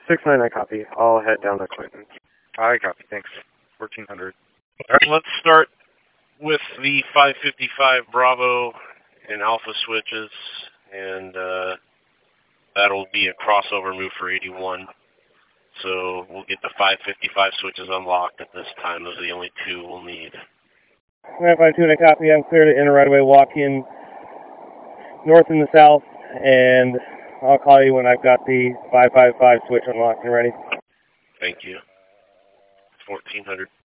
6-9, I copy. I'll head down to Clinton. I copy, thanks. 1400. All right, let's start with the 555 Bravo and Alpha switches, and that'll be a crossover move for 81. So we'll get the 555 switches unlocked at this time. Those are the only two we'll need. 952, and I copy. I'm clear to enter right away. Walk in north and the south, and I'll call you when I've got the 555 switch unlocked and ready. Thank you. 1400.